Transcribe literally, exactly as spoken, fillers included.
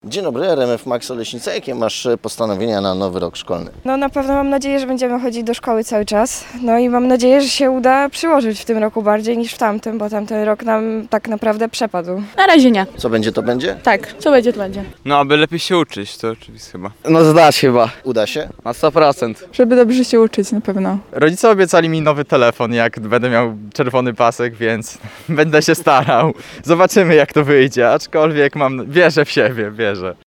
Dzień dobry, R M F Max Oleśnica. Jakie masz postanowienia na nowy rok szkolny? No na pewno mam nadzieję, że będziemy chodzić do szkoły cały czas. No i mam nadzieję, że się uda przyłożyć w tym roku bardziej niż w tamtym, bo tamten rok nam tak naprawdę przepadł. Na razie nie. Co będzie, to będzie? Tak, co będzie, to będzie. No, aby lepiej się uczyć, to oczywiście chyba. No zdać chyba, Uda się? na sto procent. Żeby dobrze się uczyć na pewno. Rodzice obiecali mi nowy telefon, jak będę miał czerwony pasek, więc będę się starał. Zobaczymy, jak to wyjdzie, aczkolwiek mam wierzę w siebie, wierzę.